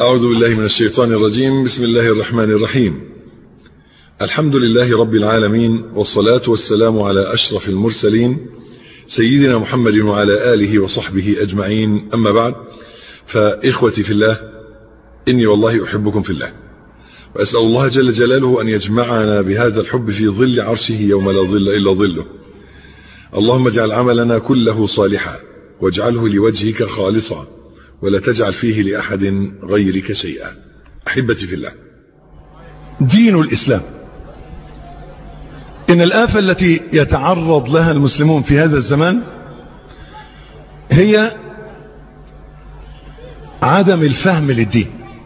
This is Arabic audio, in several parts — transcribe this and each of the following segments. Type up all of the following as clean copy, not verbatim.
أعوذ بالله من الشيطان الرجيم. بسم الله الرحمن الرحيم. الحمد لله رب العالمين، والصلاة والسلام على أشرف المرسلين سيدنا محمد وعلى آله وصحبه أجمعين. أما بعد، فإخوتي في الله، إني والله أحبكم في الله، وأسأل الله جل جلاله أن يجمعنا بهذا الحب في ظل عرشه يوم لا ظل إلا ظله. اللهم اجعل عملنا كله صالحا، واجعله لوجهك خالصا، ولا تجعل فيه لأحد غيرك شيئا. أحبتي في الله، دين الإسلام، إن الآفة التي يتعرض لها المسلمون في هذا الزمان هي عدم الفهم للدين.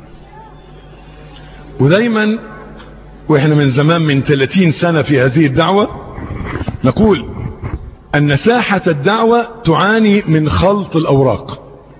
ودايما وإحنا من زمان، من 30 سنة في هذه الدعوة، نقول أن ساحة الدعوة تعاني من خلط الأوراق،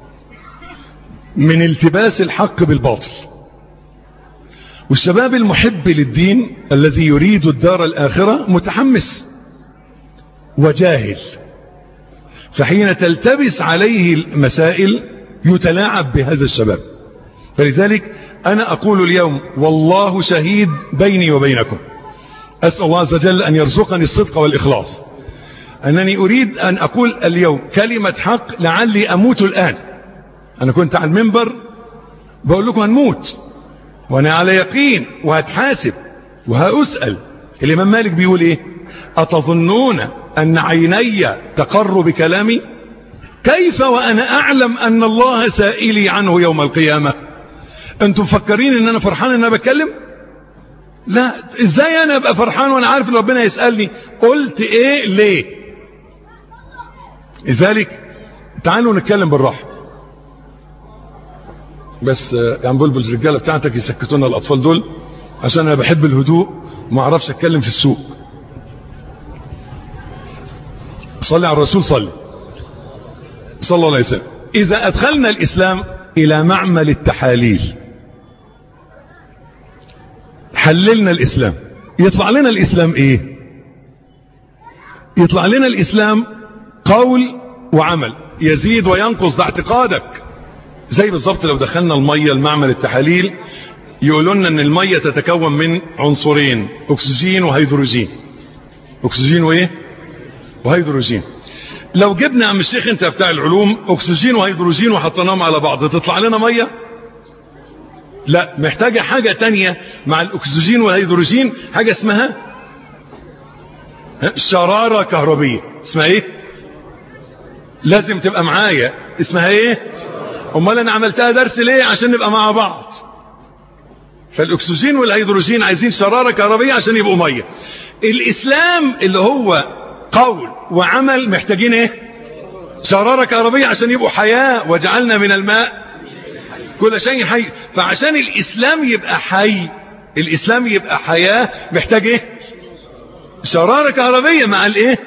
من التباس الحق بالباطل. والشباب المحب للدين الذي يريد الدار الآخرة متحمس وجاهل، فحين تلتبس عليه المسائل يتلاعب بهذا الشباب. فلذلك أنا أقول اليوم والله شهيد بيني وبينكم، أسأل الله عز وجل أن يرزقني الصدق والإخلاص، أنني أريد أن أقول اليوم كلمة حق لعلي أموت الآن. أنا كنت على المنبر بقول لكم هنموت، وأنا على يقين وهتحاسب وهأسأل. الإمام مالك بيقول إيه؟ أتظنون أن عيني تقر بكلامي؟ كيف وأنا أعلم أن الله سائلي عنه يوم القيامة؟ أنتم مفكرين أن أنا فرحان أن أنا بتكلم؟ لا، إزاي أنا أبقى فرحان وأنا عارف أن ربنا يسألني قلت إيه ليه؟ لذلك تعالوا نتكلم بالراحة. بس يا عم بلبل، الرجاله بتاعتك يسكتونا الاطفال دول، عشان انا بحب الهدوء وما اعرفش اتكلم في السوق. صلي على الرسول، صلى الله عليه وسلم. اذا ادخلنا الاسلام الى معمل التحاليل، حللنا الاسلام، يطلع لنا الاسلام ايه؟ يطلع لنا الاسلام قول وعمل، يزيد وينقص، ده اعتقادك. زي بالظبط لو دخلنا المية المعمل التحاليل، يقولوا لنا ان المية تتكون من عنصرين، اكسجين وهيدروجين. اكسجين وايه؟ وهيدروجين. لو جبنا عم الشيخ انت بتاع العلوم اكسجين وهيدروجين وحطيناهم على بعض، تطلع لنا مية؟ لا، محتاجة حاجة تانية مع الاكسجين والهيدروجين، حاجة اسمها شرارة كهربية. اسمها ايه؟ لازم تبقى معايا. اسمها ايه؟ امال انا عملتها درس ليه؟ عشان نبقى مع بعض. فالاكسجين والهيدروجين عايزين شرارة كهربية عشان يبقوا مية. الاسلام اللي هو قول وعمل محتاجين ايه؟ شرارة كهربية عشان يبقوا حياة. وجعلنا من الماء كل شيء حي. فعشان الاسلام يبقى حي، الاسلام يبقى حياة، محتاج ايه؟ شرارة كهربية مع الايه؟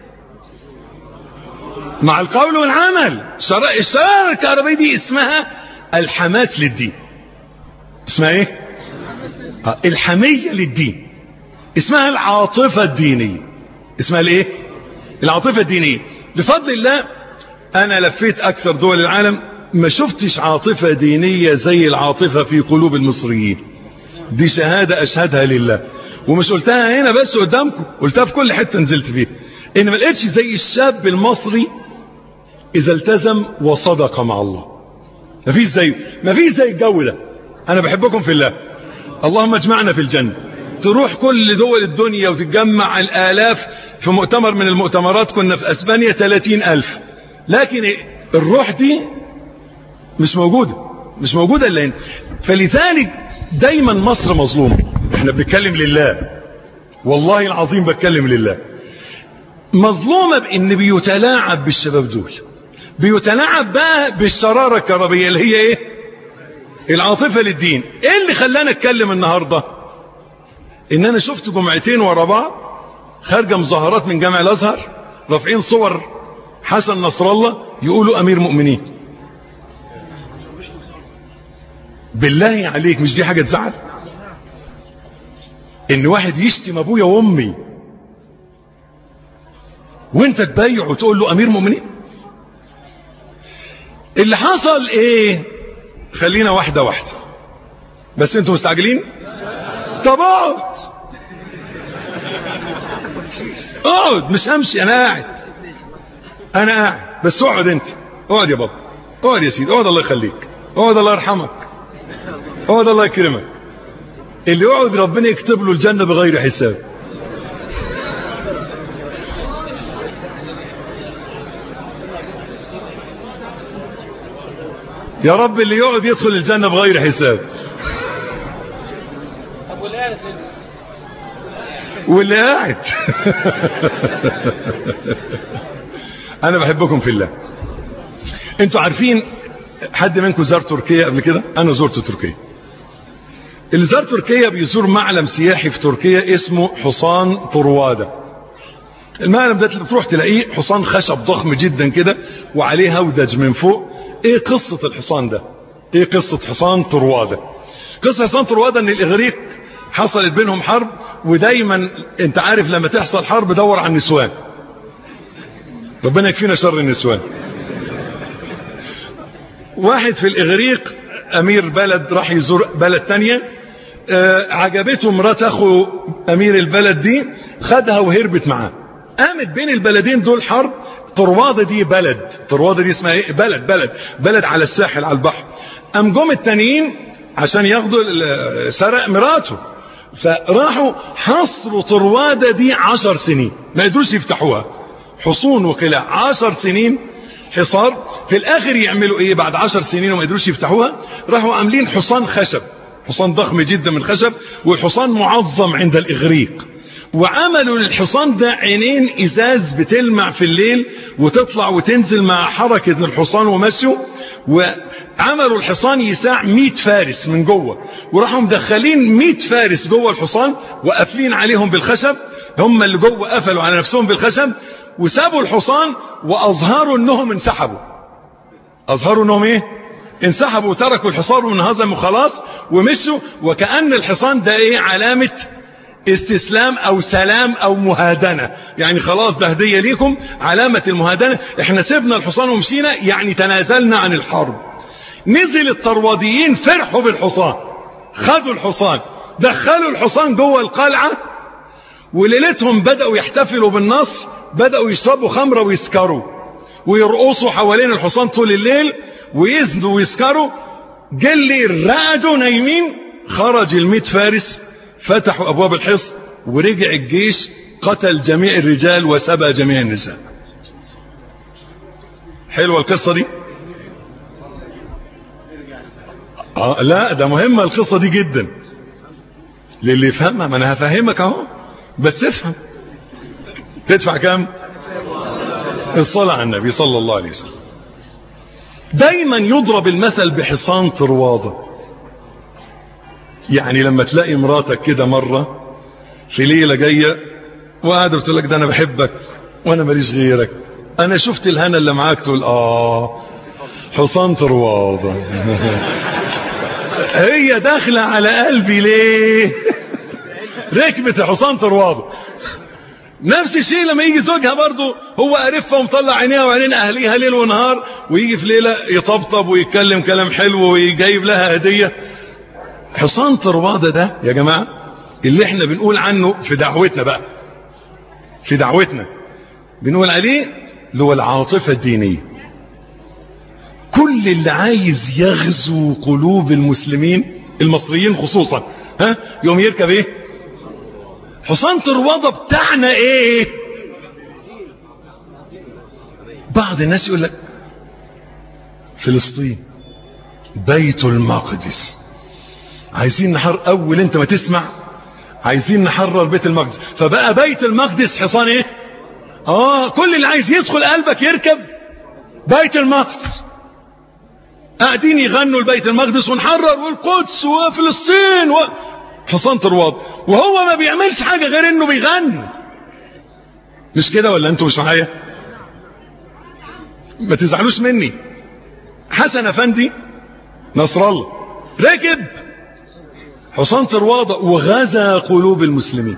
مع القول والعمل. الشرارة الكهربائية دي اسمها الحماس للدين. اسمها ايه؟ الحمية للدين. اسمها العاطفة الدينية. اسمها الايه؟ العاطفة الدينية. بفضل الله انا لفيت اكثر دول العالم، ما شفتش عاطفة دينية زي العاطفة في قلوب المصريين. دي شهادة اشهدها لله، ومش قلتها هنا بس قدامكم، قلتها في كل حتة نزلت فيها، ان ما لقيتش زي الشاب المصري إذا التزم وصدق مع الله. مفيش زي الجو ده. أنا بحبكم في الله، اللهم اجمعنا في الجنة. تروح كل دول الدنيا وتتجمع الآلاف في مؤتمر من المؤتمرات. كنا في أسبانيا 30,000، لكن الروح دي مش موجودة إلا هنا. فلذلك دايما مصر مظلومة. احنا بنتكلم لله، والله العظيم بتكلم لله. مظلومة بإن بيتلاعب بالشباب دول، بيتلاعب بقى بالشرارة الكهربية اللي هي ايه؟ العاطفة للدين. ايه اللي خلانا اتكلم النهاردة؟ ان انا شفت جمعتين ورا بعض خارجة مظاهرات من جامع الازهر رافعين صور حسن نصر الله يقولوا امير مؤمنين. بالله عليك، مش دي حاجة تزعل؟ ان واحد يشتم ابويا وامي وانت تبايع وتقول له امير مؤمنين؟ اللي حصل ايه؟ خلينا واحدة واحدة. بس انتوا مستعجلين. طب اقعد مش همشي، انا قاعد بس اقعد انت، اقعد يا بابا، اقعد يا سيدي، اقعد الله يخليك، اقعد الله يرحمك، اقعد الله يكرمك. اللي يقعد ربنا يكتب له الجنة بغير حساب. يا رب اللي يقعد يدخل الجنة بغير حساب. واللي قاعد انا بحبكم في الله. انتوا عارفين حد منكم زار تركيا قبل كده؟ انا زرت تركيا. اللي زار تركيا بيزور معلم سياحي في تركيا اسمه حصان طروادة. المعلم ده بتروح تلاقيه حصان خشب ضخم جدا كده وعليه هودج من فوق. ايه قصة الحصان ده؟ ايه قصة حصان طروادة؟ قصة حصان طروادة ان الاغريق حصلت بينهم حرب، ودايما انت عارف لما تحصل حرب دور على النسوان. ربنا يكفينا شر النسوان. واحد في الاغريق امير بلد راح يزور بلد تانية، عجبته مرات اخو امير البلد دي، خدها وهربت معاه. قامت بين البلدين دول حرب. طروادة دي بلد، طروادة دي اسمها ايه؟ بلد على الساحل على البحر. قام جم التانيين عشان ياخدوا سرق مراته، فراحوا حصروا طروادة دي 10 سنين ما يقدروش يفتحوها، حصون وقلاع 10 سنين حصار. في الاخر يعملوا ايه بعد 10 سنين وما يقدروش يفتحوها؟ راحوا عاملين حصان خشب، حصان ضخم جدا من خشب، والحصان معظم عند الاغريق. وعملوا للحصان ده عينين ازاز بتلمع في الليل وتطلع وتنزل مع حركة الحصان ومشيه. وعملوا الحصان يساع 100 فارس من جوه، وراحوا مدخلين 100 فارس جوه الحصان وقافلين عليهم بالخشب. هم اللي جوه قفلوا على نفسهم بالخشب وسابوا الحصان، واظهروا انهم انسحبوا. اظهروا انهم ايه؟ انسحبوا وتركوا الحصان وانهزموا خلاص ومشوا. وكأن الحصان ده ايه؟ علامة استسلام او سلام او مهادنة، يعني خلاص ده هدية ليكم، علامة المهادنة. احنا سيبنا الحصان ومشينا، يعني تنازلنا عن الحرب. نزل الطرواديين فرحوا بالحصان، خدوا الحصان، دخلوا الحصان جوه القلعة، وليلتهم بدأوا يحتفلوا بالنصر، بدأوا يشربوا خمرة ويسكروا ويرقصوا حوالين الحصان طول الليل ويزنوا ويسكروا. جلي رقدوا نايمين. خرج 100 فارس، فتحوا ابواب الحصن، ورجع الجيش قتل جميع الرجال وسبى جميع النساء. حلوة القصة دي؟ لا ده مهمة القصة دي جدا للي يفهمها. ما انا هفهمك اهو، بس افهم. تدفع كام؟ الصلاة على النبي صلى الله عليه وسلم. دايما يضرب المثل بحصان طروادة. يعني لما تلاقي مراتك كده مرة في ليلة جاية وقاعدة بتقول لك ده انا بحبك وانا ماليش غيرك، انا شفت الهنا اللي معاك، تقول حصان طروادة. هي داخلة على قلبي ليه؟ ركبت حصان طروادة. نفس الشيء لما يجي زوجها برضه هو قرفها ومطلع عينيها وعينين اهليها ليل ونهار، ويجي في ليلة يطبطب ويتكلم كلام حلو ويجيب لها هدية. حصان طروادة ده يا جماعة اللي احنا بنقول عنه في دعوتنا بقى، في دعوتنا بنقول عليه اللي هو العاطفة الدينية. كل اللي عايز يغزو قلوب المسلمين المصريين خصوصا يوم يركب ايه؟ حصان طروادة. بتاعنا ايه؟ بعض الناس يقول لك فلسطين، بيت المقدس، عايزين نحرر. اول انت ما تسمع عايزين نحرر بيت المقدس، فبقى بيت المقدس حصان ايه؟ كل اللي عايز يدخل قلبك يركب بيت المقدس. قاعدين يغنوا البيت المقدس ونحرر والقدس وفلسطين حصان طروادة، وهو ما بيعملش حاجة غير انه بيغني. مش كده ولا انتوا مش معايا؟ ما تزعلوش مني. حسن افندي نصر الله ركب حصان طروادة وغزا قلوب المسلمين.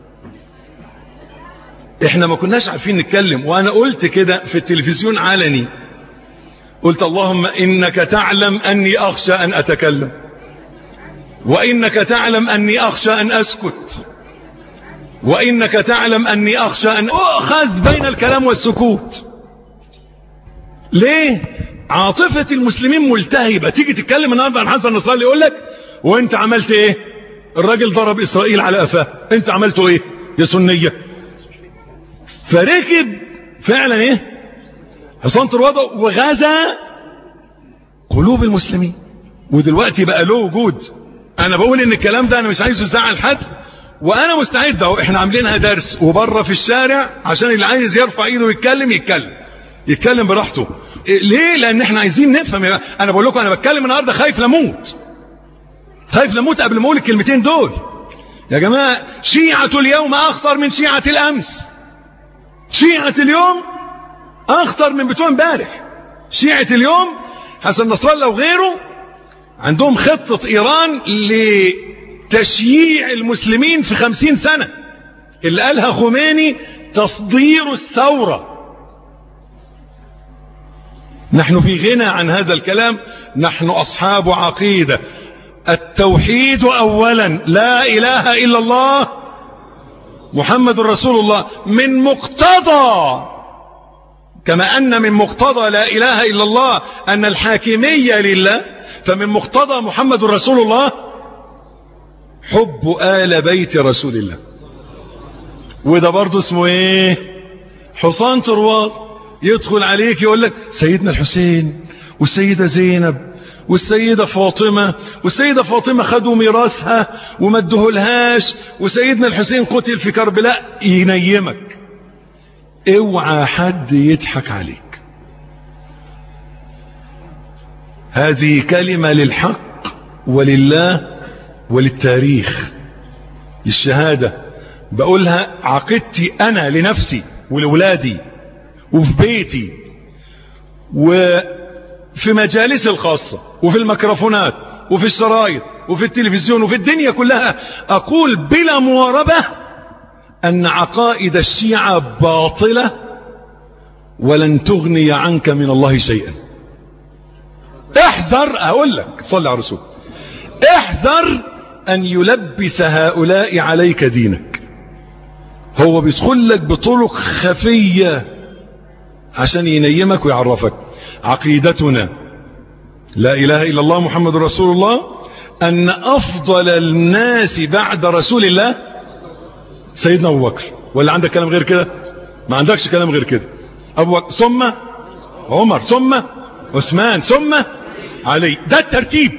احنا ما كناش عارفين نتكلم، وانا قلت كده في التلفزيون علني، قلت اللهم انك تعلم اني اخشى ان اتكلم. وإنك تعلم أني أخشى أن أسكت، وإنك تعلم أني أخشى أن أؤخذ بين الكلام والسكوت. ليه؟ عاطفة المسلمين ملتهبة. تيجي تتكلم النهارده عن حسن نصر الله يقول لك وانت عملت ايه؟ الراجل ضرب إسرائيل على قفاه، انت عملته ايه يا سنية؟ فركب فعلا ايه؟ حصان طروادة وغزا قلوب المسلمين، ودلوقتي بقى له وجود. انا بقول ان الكلام ده انا مش عايزه يزعل حد، وانا مستعد اهو. احنا عاملينها درس وبره في الشارع عشان اللي عايز يرفع ايده يتكلم براحته. ليه؟ لان احنا عايزين نفهم. انا بقول لكم انا بتكلم النهارده خايف لموت قبل ما اقول الكلمتين دول. يا جماعه شيعة اليوم اخطر من شيعة الامس. شيعة اليوم اخطر من بتوع امبارح. شيعة اليوم حسن نصر الله وغيره عندهم خطة ايران لتشييع المسلمين في 50 سنة اللي قالها خميني تصدير الثورة. نحن في غنى عن هذا الكلام. نحن أصحاب عقيدة. التوحيد أولا، لا إله إلا الله محمد رسول الله. من مقتضى، كما أن من مقتضى لا إله إلا الله أن الحاكمية لله، فمن مقتضى محمد رسول الله حب آل بيت رسول الله. وده برضه اسمه ايه؟ حصان طرواد. يدخل عليك يقول لك سيدنا الحسين والسيدة زينب والسيدة فاطمة، والسيدة فاطمة خدوا ميراثها وما ادوهولهاش، وسيدنا الحسين قتل في كربلاء. ينيمك. اوعى حد يضحك عليك. هذه كلمة للحق ولله وللتاريخ. الشهادة بقولها عقيدتي أنا لنفسي ولولادي وفي بيتي وفي مجالس الخاصة وفي الميكروفونات وفي الشرايط وفي التلفزيون وفي الدنيا كلها. أقول بلا مواربة أن عقائد الشيعة باطلة ولن تغني عنك من الله شيئا. احذر، أقول لك صلى على الرسول، احذر أن يلبس هؤلاء عليك دينك. هو بيدخل لك بطرق خفية عشان ينيمك ويعرفك. عقيدتنا لا إله إلا الله محمد رسول الله، أن أفضل الناس بعد رسول الله سيدنا أبو بكر. ولا عندك كلام غير كده؟ ما عندكش كلام غير كده. أبو بكر ثم عمر ثم عثمان ثم علي. ده الترتيب.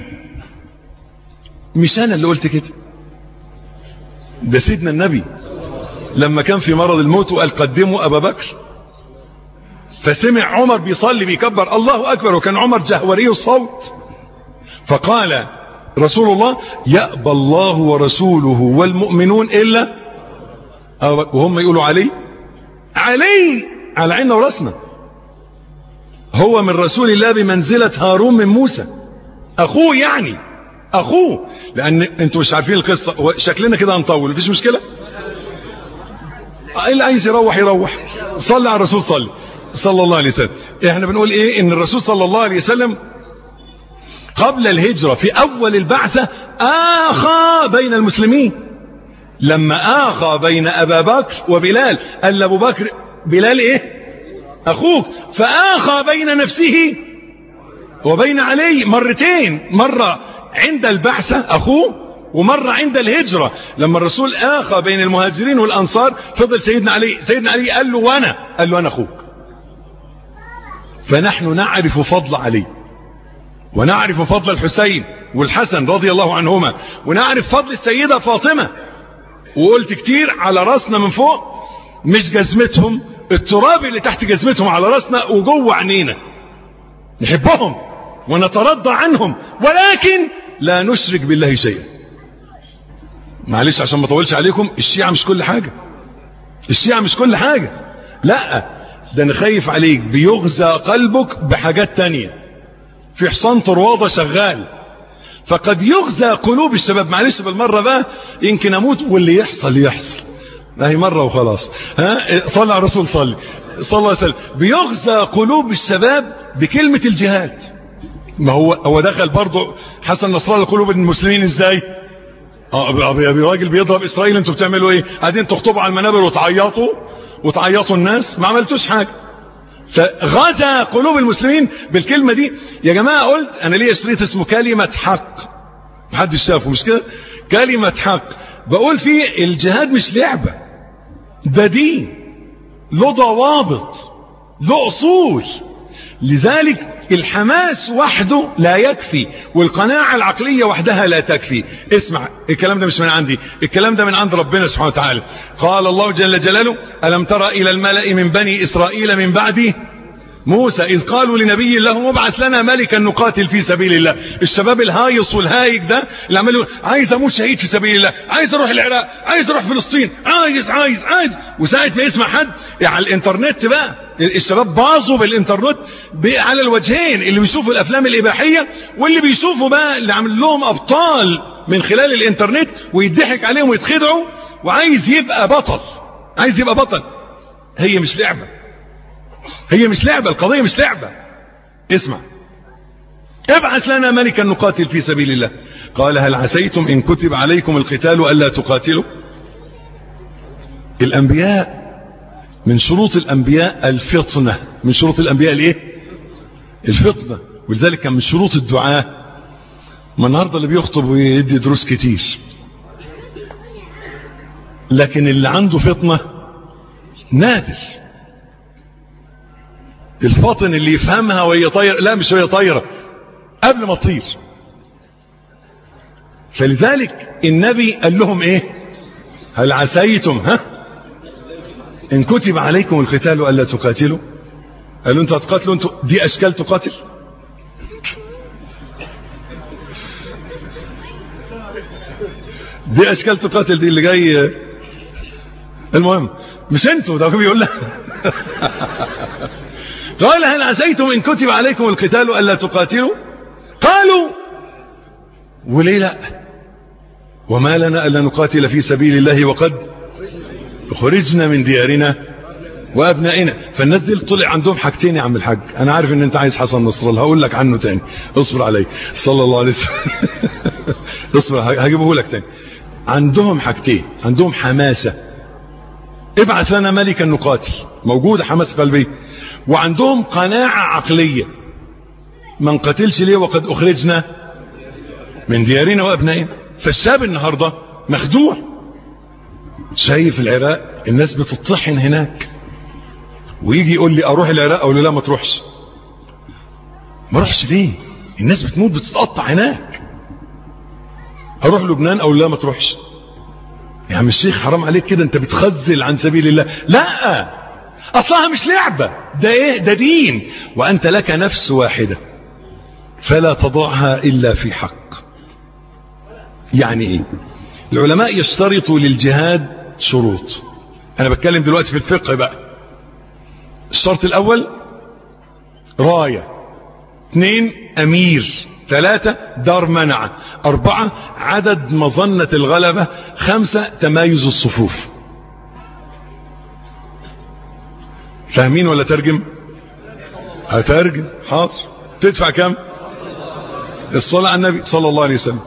مش أنا اللي قلت كده، ده سيدنا النبي لما كان في مرض الموت وقال قدموا أبا بكر، فسمع عمر بيصلي بيكبر الله أكبر، وكان عمر جهوري الصوت، فقال رسول الله يأبى الله ورسوله والمؤمنون إلا أبا بكر. وهم يقولوا علي على عيننا وراسنا. هو من رسول الله بمنزلة هارون من موسى، أخوه يعني أخوه. لأن أنتوا مش عارفين القصة، شكلنا كده هنطول، مفيش مشكلة. اللي عايز يروح. صلى على الرسول صلى الله عليه وسلم. احنا بنقول ايه؟ ان الرسول صلى الله عليه وسلم قبل الهجرة في اول البعثة اخى بين المسلمين. لما اخى بين ابا بكر وبلال قال لابو بكر بلال ايه؟ اخوك. فاخى بين نفسه وبين علي مرتين، مرة عند البعثة اخوه، ومرة عند الهجرة لما الرسول آخى بين المهاجرين والأنصار. فضل سيدنا علي قال له أنا أخوك. فنحن نعرف فضل علي، ونعرف فضل الحسين والحسن رضي الله عنهما، ونعرف فضل السيدة فاطمة. وقلت كتير على راسنا من فوق، مش جزمتهم، التراب اللي تحت جزمتهم على راسنا وجوه عينينا. نحبهم ونترضى عنهم، ولكن لا نشرك بالله شيئا. معلش عشان ما اطولش عليكم، الشيعة مش كل حاجة. لا، ده انا خايف عليك بيغزى قلبك بحاجات تانية. في حصان طروادة شغال، فقد يغزى قلوب الشباب. معلش بالمرة بقى، يمكن اموت واللي يحصل هي مرة وخلاص. صلى على الرسول صلى الله عليه وسلم. بيغزى قلوب الشباب بكلمة الجهاد. ما هو دخل برضه حسن نصر الله قلوب المسلمين ازاي؟ راجل بيضرب اسرائيل، انتوا بتعملوا ايه؟ قاعدين تخطبوا على المنابر وتعيطوا الناس، ما عملتوش حاجه. فغزا قلوب المسلمين بالكلمه دي. يا جماعه قلت انا ليه شريط اسمه كلمه حق، محدش شافه مش كده؟ كلمه حق، بقول فيه الجهاد مش لعبه، ده دين له ضوابط له اصول. لذلك الحماس وحده لا يكفي، والقناعة العقلية وحدها لا تكفي. اسمع، الكلام ده مش من عندي، الكلام ده من عند ربنا سبحانه وتعالى. قال الله جل جلاله: ألم تر إلى الملأ من بني إسرائيل من بعد موسى إذ قالوا لنبي الله ابعث لنا ملكا نقاتل في سبيل الله. الشباب الهايص والهايج ده اللي عملوا عايز اموت شهيد في سبيل الله، عايز اروح العراق، عايز اروح فلسطين، عايز وساعة ما يسمع حد على الانترنت بقى، الشباب باظوا بالانترنت على الوجهين، اللي بيشوفوا الافلام الاباحيه واللي بيشوفوا بقى اللي عامل لهم ابطال من خلال الانترنت ويضحك عليهم ويتخدعوا، وعايز يبقى بطل. هي مش لعبه، القضيه مش لعبه. اسمع، ابعث لنا ملكا نقاتل في سبيل الله. قال: هل عسيتم ان كتب عليكم القتال الا تقاتلوا؟ الانبياء من شروط الانبياء الفطنه، من شروط الانبياء الايه؟ الفطنه. ولذلك كان من شروط الدعاء. ما النهارده اللي بيخطب ويدي دروس كتير، لكن اللي عنده فطنه نادر. الفاطن اللي يفهمها وهي طايره، لا مش وهي طايره، قبل ما تطير. فلذلك النبي قال لهم ايه؟ هل عسيتم ان كتب عليكم القتال الا تقاتلوا؟ قالوا انتوا هتقاتلوا؟ انتوا دي اشكال تقاتل؟ دي اشكال تقاتل دي اللي جاي. المهم مش انتوا، ده بيقول لك قال: هل عسيتم ان كتب عليكم القتال الا تقاتلوا؟ قالوا: وليه لا؟ وما لنا الا نقاتل في سبيل الله وقد خرجنا من ديارنا وابنائنا. فالناس دي طلع عندهم حاجتين يا عم الحاج. انا عارف ان انت عايز حسن نصر الله، هقول لك عنه تاني، اصبر علي صلى الله عليه وسلم اصبر هجيبه لك تاني. عندهم حاجتين، عندهم حماسه، ابعث لنا ملكا نقاتل، موجوده حماسه قلبيه، وعندهم قناعه عقليه، ما نقاتلش ليه وقد اخرجنا من ديارنا وابنائنا. فالشاب النهارده مخدوع، شايف العراق الناس بتطحن هناك، ويجي يقول لي اروح العراق، اقول له لا ما تروحش. ما اروحش ليه؟ الناس بتموت بتتقطع هناك. اروح لبنان، اقول لا ما تروحش. يا عم الشيخ حرام عليك كده، انت بتخذل عن سبيل الله. لا، اصلها مش لعبه، ده ايه؟ ده دين. وانت لك نفس واحده فلا تضعها الا في حق. يعني ايه؟ العلماء يشترطوا للجهاد شروط. انا بتكلم دلوقتي في الفقه بقى. الشرط الاول رايه، 2 امير، 3 دار منع، 4 عدد مظنة الغلبة، 5 تمايز الصفوف. فاهمين ولا ترجم؟ هترجم، حاضر. تدفع كم؟ الصلاة على النبي صلى الله عليه وسلم.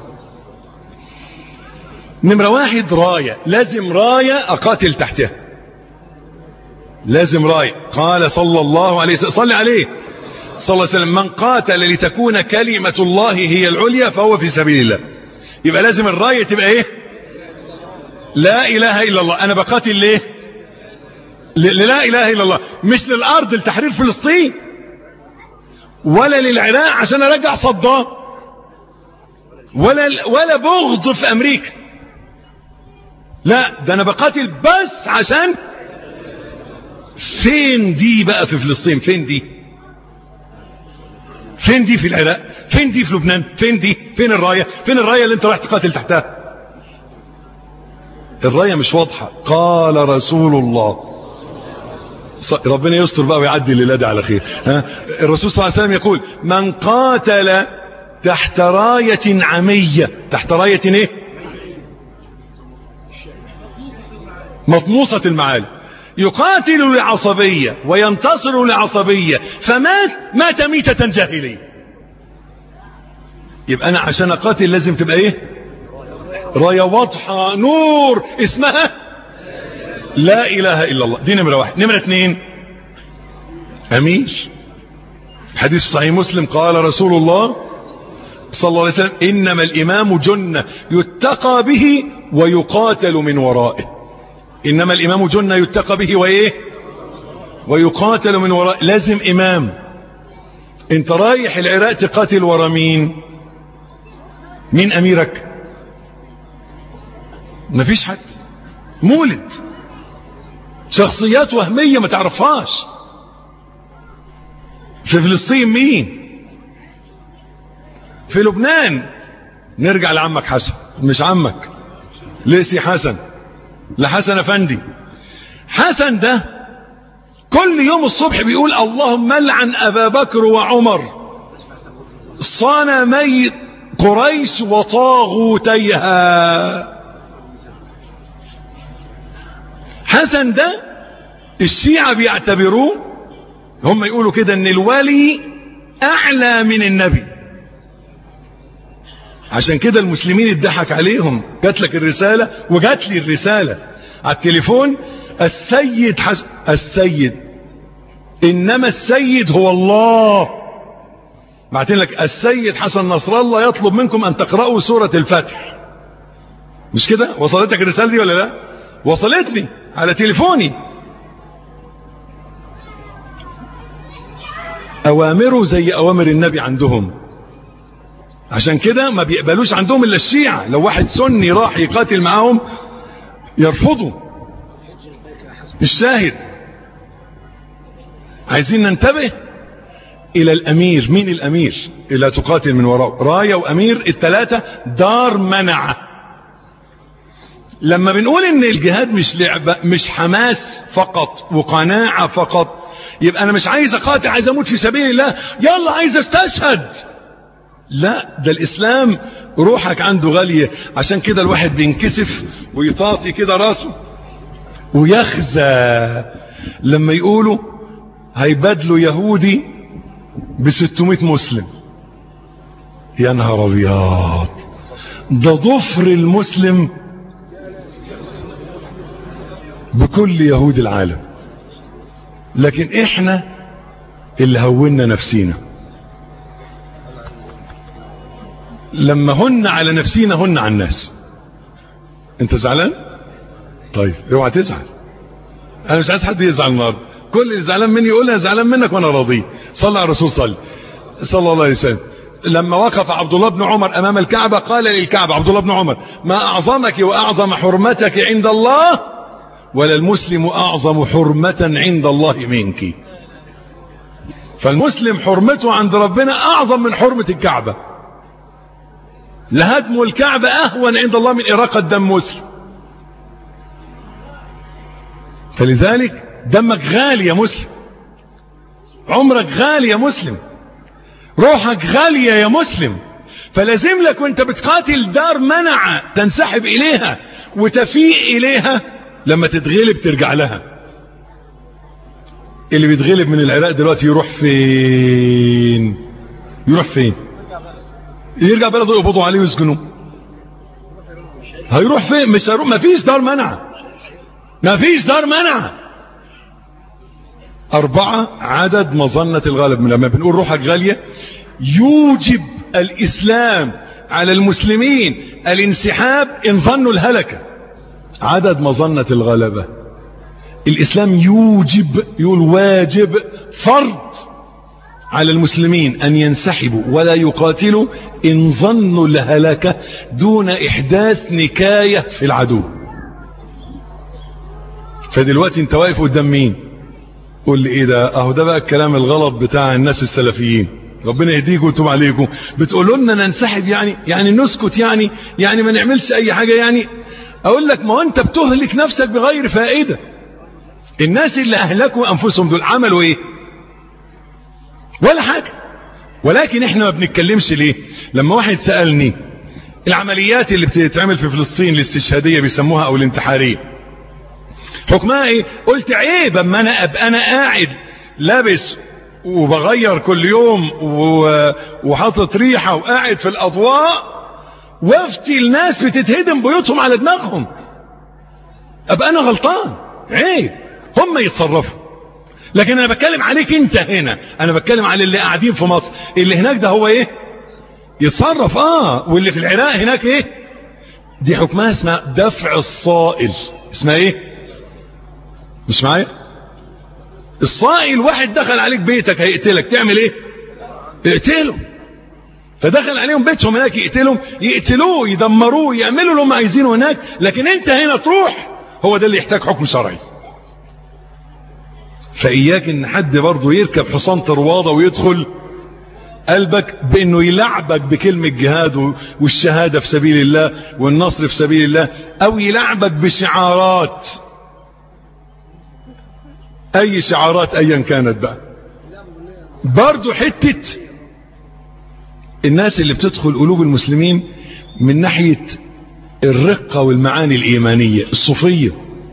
نمرة 1 راية، لازم راية أقاتل تحتها، لازم راية. قال صلى الله عليه وسلم، صلي عليه صلى الله عليه وسلم: من قاتل لتكون كلمة الله هي العليا فهو في سبيل الله. يبقى لازم الراية تبقى ايه؟ لا إله إلا الله. أنا بقاتل ليه؟ لا إله إلا الله، مش للأرض لتحرير فلسطين، ولا للعراق عشان أرجع صدام، ولا بغض في أمريكا. لا، ده أنا بقاتل بس عشان. فين دي بقى في فلسطين؟ فين دي؟ فين دي في العراق؟ فين دي في لبنان؟ فين دي؟ فين الراية؟ فين الراية اللي انت رايح تقاتل تحتها؟ الراية مش واضحة. قال رسول الله، ربنا يستر بقى ويعدي الليلة دي على خير. الرسول صلى الله عليه وسلم يقول: من قاتل تحت راية عمية. تحت راية ايه؟ مطموسة المعالي. يقاتل لعصبية وينتصر لعصبية، فمات ميتة جاهلية. يبقى انا عشان اقاتل لازم تبقى ايه؟ راية واضحة نور اسمها لا اله الا الله. دي نمرة واحد. نمرة اتنين، امير. حديث صحيح مسلم قال رسول الله صلى الله عليه وسلم انما الامام جنة يتقى به ويقاتل من ورائه. انما الامام جنة يتقى به وايه؟ ويقاتل من ورائه. لازم امام. انت رايح العراق تقاتل ورا مين؟ مين اميرك؟ مفيش حد. مولد شخصيات وهمية ما تعرفهاش. في فلسطين مين؟ في لبنان نرجع لعمك حسن. مش عمك ليسي حسن، لحسن افندي. حسن ده كل يوم الصبح بيقول اللهم لعن ابا بكر وعمر صنمي قريش وطاغوتيها. حسن ده الشيعة بيعتبروه، هم يقولوا كده ان الولي اعلى من النبي. عشان كده المسلمين اتضحك عليهم. جات لك الرسالة وجات لي الرسالة على التليفون، السيد حسن السيد، انما السيد هو الله. بعتين لك السيد حسن نصر الله يطلب منكم ان تقرأوا سورة الفتح. مش كده؟ وصلتك الرسالة دي ولا لا؟ وصلتني على تليفوني. اوامره زي اوامر النبي عندهم. عشان كده ما بيقبلوش عندهم الا الشيعة. لو واحد سني راح يقاتل معاهم يرفضوا. الشاهد عايزين ننتبه الى الامير. مين الامير اللي تقاتل من وراءه؟ راية وامير، الثلاثة دار منعه. لما بنقول ان الجهاد مش لعبة، مش حماس فقط وقناعة فقط، يبقى انا مش عايز اقاتل، عايز اموت في سبيل الله، يلا عايز استشهد. لا، ده الاسلام روحك عنده غالية. عشان كده الواحد بينكسف ويطاطي كده راسه ويخزى لما يقولوا هيبادلوا يهودي ب600 مسلم. يا نهار ابيض، ده ضفر المسلم بكل يهود العالم. لكن احنا اللي هونا نفسينا. لما هن على نفسينا هن على الناس. انت زعلان؟ طيب اوعى تزعل. انا مش عايز حد يزعل النهارده. كل اللي زعلان مني يقول انا زعلان منك وانا راضي. صلى على الرسول صلى الله عليه وسلم. لما وقف عبد الله بن عمر امام الكعبة قال للكعبة عبد الله بن عمر ما اعظمك واعظم حرمتك عند الله، ولا المسلم اعظم حرمة عند الله منك. فالمسلم حرمته عند ربنا اعظم من حرمة الكعبة. لهدم الكعبة اهون عند الله من اراقة دم مسلم. فلذلك دمك غالي يا مسلم، عمرك غالي يا مسلم، روحك غالية يا مسلم. فلازم لك وانت بتقاتل دار منع تنسحب اليها وتفيق اليها. لما تتغلب ترجع لها. اللي بيتغلب من العراق دلوقتي يروح فين؟ يروح فين؟ يرجع بلده يقبضوا عليه ويسجنوه. هيروح فين؟ مش هيروح. مفيش دار منع، مفيش دار منع. 4 عدد مظنة الغالب. من لما بنقول روحك غالية يوجب الإسلام على المسلمين الانسحاب إن ظنوا الهلكة. عدد مظنة الغلبة. الإسلام يوجب، يقول واجب، فرض على المسلمين أن ينسحبوا ولا يقاتلوا إن ظنوا الهلكة دون إحداث نكاية في العدو. فدلوقتي انت واقف قدام مين؟ قول لي ايه ده؟ اهو ده بقى الكلام الغلط بتاع الناس السلفيين. ربنا يهديكم ويتوب عليكم. بتقولوا لنا ننسحب يعني نسكت يعني ما نعملش اي حاجة يعني. اقول لك ما هو انت بتهلك نفسك بغير فائدة. الناس اللي اهلكوا انفسهم دول عملوا ايه؟ ولا حاجة. ولكن احنا ما بنتكلمش ليه؟ لما واحد سألني العمليات اللي بتتعمل في فلسطين الاستشهادية بيسموها او الانتحارية حكمها ايه؟ قلت عيب اما انا ابقى انا قاعد لابس وبغير كل يوم وحاطط ريحة وقاعد في الأضواء وافتي الناس بتتهدم بيوتهم على دماغهم، أبقى أنا غلطان؟ عيب، هم يتصرفوا. لكن أنا بتكلم عليك أنت هنا، أنا بتكلم على اللي قاعدين في مصر. اللي هناك ده هو إيه؟ يتصرف. واللي في العراق هناك إيه؟ دي حكمها اسمها دفع الصائل. اسمها إيه؟ مش معايا؟ الصائل واحد دخل عليك بيتك هيقتلك، تعمل إيه؟ اقتله. فدخل عليهم بيتهم هناك يقتلوه يدمروه يعملوا اللي هم عايزينه هناك. لكن انت هنا تروح، هو ده اللي يحتاج حكم شرعي. فإياك ان حد برضه يركب حصان طروادة ويدخل قلبك بانه يلعبك بكلمة جهاد والشهادة في سبيل الله والنصر في سبيل الله، او يلعبك بشعارات، اي شعارات ايا كانت بقى. برضه حتة الناس اللي بتدخل قلوب المسلمين من ناحية الرقة والمعاني الإيمانية الصوفية.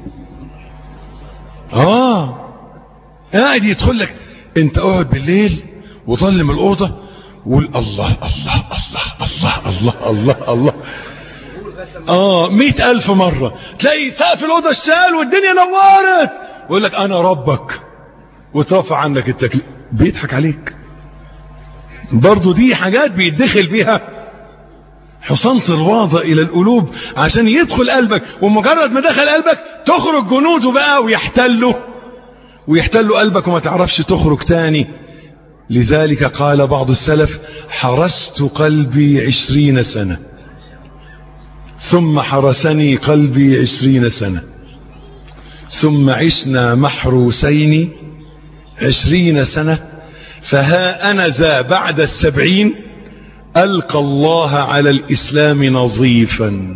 قاعد يدخل لك، انت اقعد بالليل وظلم الأوضة وقول الله الله الله الله الله الله الله 100,000 مرة. تلاقي سقف الأوضة الشال والدنيا نورت ويقول لك أنا ربك وترفع عنك التكليف. بيضحك عليك. برضو دي حاجات بيدخل بيها حصان طروادة إلى القلوب عشان يدخل قلبك، ومجرد ما دخل قلبك تخرج جنوده بقى ويحتلوا قلبك وما تعرفش تخرج تاني. لذلك قال بعض السلف: حرست قلبي 20 سنة ثم حرسني قلبي 20 سنة ثم عشنا محروسين 20 سنة فها أنا ذا بعد 70 ألقى الله على الإسلام نظيفا.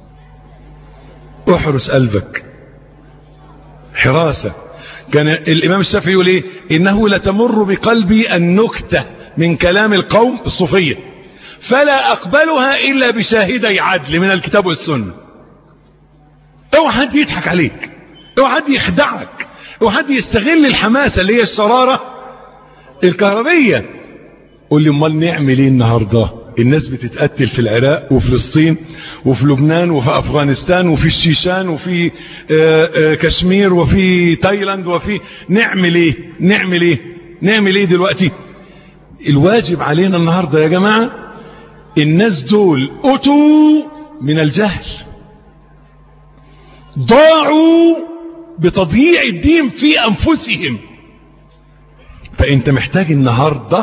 احرس قلبك حراسة. كان الإمام الشافعي يقول إيه؟ إنه لتمر بقلبي النكتة من كلام القوم الصوفية فلا أقبلها إلا بشاهدي عدل من الكتاب والسنة. اوعى حد يضحك عليك، اوعى حد يخدعك، اوعى حد يستغل الحماسة اللي هي الشرارة الكهربية. قول لي امال نعمل ايه النهارده؟ الناس بتتقتل في العراق وفلسطين وفي لبنان وفي افغانستان وفي الشيشان وفي كشمير وفي تايلاند وفي نعمل ايه دلوقتي؟ الواجب علينا النهارده يا جماعه، الناس دول اتوا من الجهل، ضاعوا بتضييع الدين في انفسهم. فانت محتاج النهارده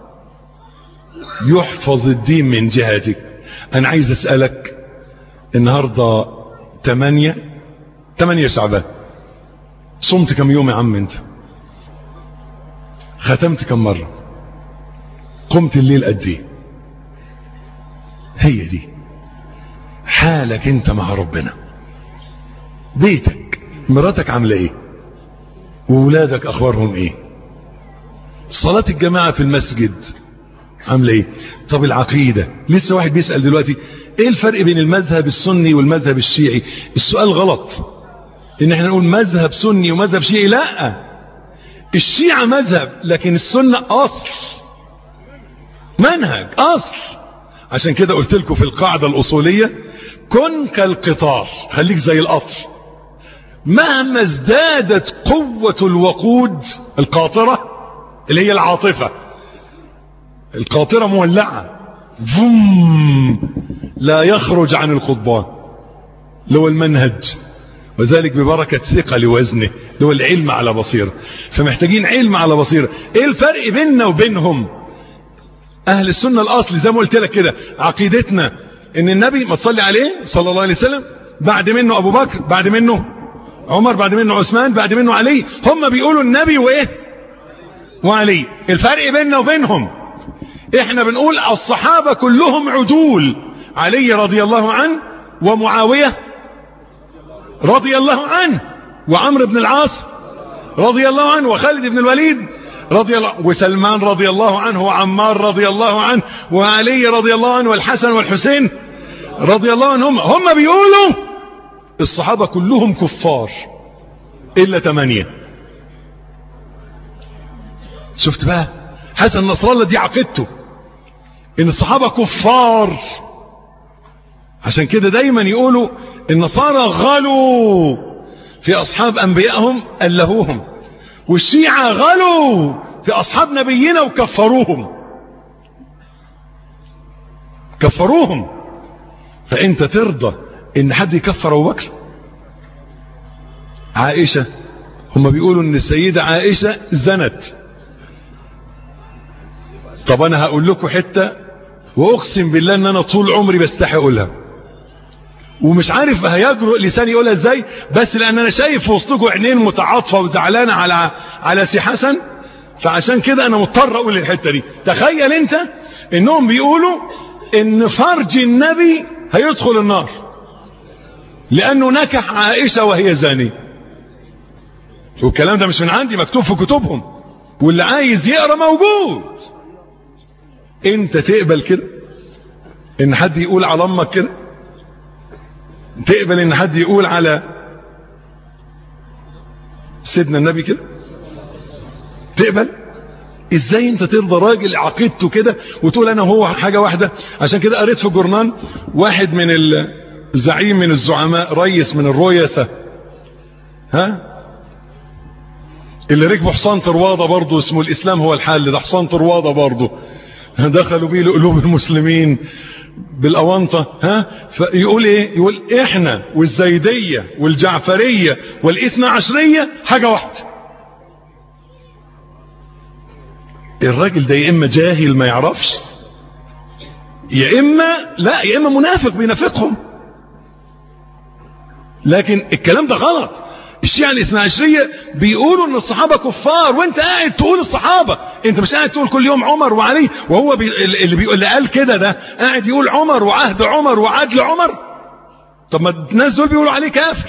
يحفظ الدين من جهتك. انا عايز اسألك النهاردة 8 شعبان، صمت كم يوم يا عم انت؟ ختمت كم مرة؟ قمت الليل قد ايه؟ هي دي حالك انت مع ربنا. بيتك مراتك عاملة ايه؟ وولادك اخبارهم ايه؟ صلاة الجماعة في المسجد عامله ايه؟ طب العقيدة، لسه واحد بيسأل دلوقتي ايه الفرق بين المذهب السني والمذهب الشيعي؟ السؤال غلط ان احنا نقول مذهب سني ومذهب شيعي. لا، الشيعة مذهب لكن السنة اصل، منهج، اصل. عشان كده قلت لكم في القاعدة الاصولية: كن كالقطار، خليك زي القطر، مهما ازدادت قوة الوقود القاطرة اللي هي العاطفة، القاطرة مولعة لا يخرج عن القضبان اللي هو المنهج. وذلك ببركة ثقة لوزنه اللي هو العلم على بصيرة. فمحتاجين علم على بصيرة. ايه الفرق بيننا وبينهم؟ اهل السنة الاصل زي ما قلت لك كده، عقيدتنا ان النبي ما تصلي عليه صلى الله عليه وسلم، بعد منه ابو بكر، بعد منه عمر، بعد منه عثمان، بعد منه علي. هم بيقولوا النبي وايه وعلي. الفرق بيننا وبينهم احنا بنقول الصحابة كلهم عدول، علي رضي الله عنه ومعاوية رضي الله عنه وعمرو بن العاص رضي الله عنه وخالد بن الوليد رضي الله، وسلمان رضي الله عنه وعمار رضي الله عنه وعلي رضي الله عنه والحسن والحسين رضي الله عنهم. هم بيقولوا الصحابة كلهم كفار إلا 8. شفت بقى حسن نصر الله دي عقيدته ان الصحابة كفار. عشان كده دايما يقولوا النصارى غلوا في اصحاب انبيائهم ألهوهم، والشيعة غلوا في اصحاب نبينا وكفروهم. فانت ترضى ان حد يكفر ابو بكر؟ عائشة، هم بيقولوا ان السيدة عائشة زنت. طب انا هقول لكم حتة واقسم بالله ان انا طول عمري بستحي اقولها، ومش عارف هيجرؤ لساني يقولها ازاي، بس لان انا شايف في وسطكم عينين متعاطفة وزعلانة على سي حسن، فعشان كده انا مضطر اقول الحتة دي. تخيل انت انهم بيقولوا ان فرج النبي هيدخل النار لانه نكح عائشة وهي زانية. والكلام ده مش من عندي، مكتوب في كتبهم، واللي عايز يقرأ موجود. انت تقبل كده ان حد يقول على امك كده؟ تقبل ان حد يقول على سيدنا النبي كده؟ تقبل؟ ازاي انت ترضى راجل عقيدته كده وتقول انا هو حاجة واحدة؟ عشان كده قريت في الجورنال واحد من الزعيم من الزعماء، ريس من الرؤساء، اللي ركبوا حصان طروادة برضه، اسمه الاسلام هو الحل، ده حصان طروادة برضه دخلوا بيه لقلوب المسلمين بالاونطة. فيقول ايه؟ يقول احنا والزيدية والجعفرية والاثنى عشرية حاجة واحدة. الراجل ده يا اما جاهل ما يعرفش، يا اما منافق بينافقهم. لكن الكلام ده غلط. الشيعة الاثنى عشرية بيقولوا ان الصحابة كفار، وانت قاعد تقول الصحابة. انت مش قاعد تقول كل يوم عمر وعلي، وهو اللي قال كده ده قاعد يقول عمر وعهد عمر وعدل عمر. طب ما الناس دول بيقولوا عليه كافر.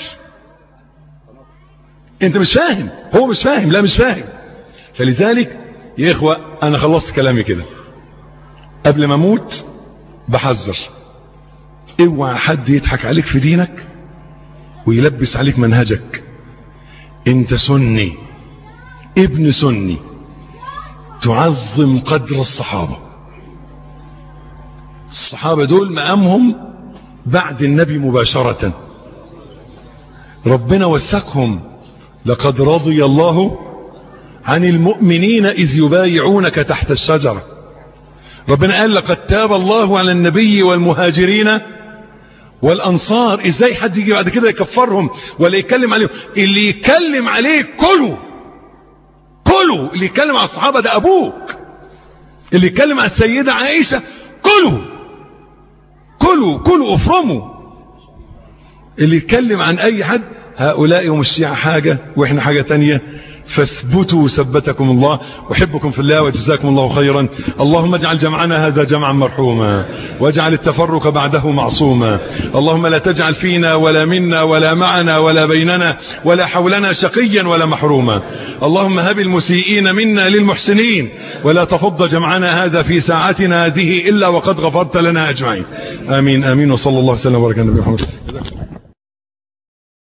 انت مش فاهم، هو مش فاهم، لا مش فاهم. فلذلك يا اخوة انا خلصت كلامي كده، قبل ما اموت بحذر، اوعى حد يضحك عليك في دينك ويلبس عليك منهجك. انت سني، ابن سني، تعظم قدر الصحابة. الصحابة دول مقامهم بعد النبي مباشرة، ربنا وثقهم. لقد رضي الله عن المؤمنين إذ يبايعونك تحت الشجرة. ربنا قال لقد تاب الله على النبي والمهاجرين والأنصار. ازاي حد يجي بعد كده يكفرهم ولا يتكلم عليهم؟ اللي يتكلم عليه كله اللي يتكلم على الصحابة ده أبوك، اللي يتكلم على السيدة عائشة كله افرموا. اللي يتكلم عن أي حد، هؤلاء هم الشيعة حاجة وإحنا حاجة تانية. فاثبتوا ثبتكم الله. أحبكم في الله وجزاكم الله خيرا. اللهم اجعل جمعنا هذا جمعا مرحوما، واجعل التفرق بعده معصوما. اللهم لا تجعل فينا ولا منا ولا معنا ولا بيننا ولا حولنا شقيا ولا محروما. اللهم هب المسيئين منا للمحسنين، ولا تفض جمعنا هذا في ساعتنا هذه إلا وقد غفرت لنا أجمعين. آمين آمين. وصلى الله وسلم وبارك على نبينا محمد.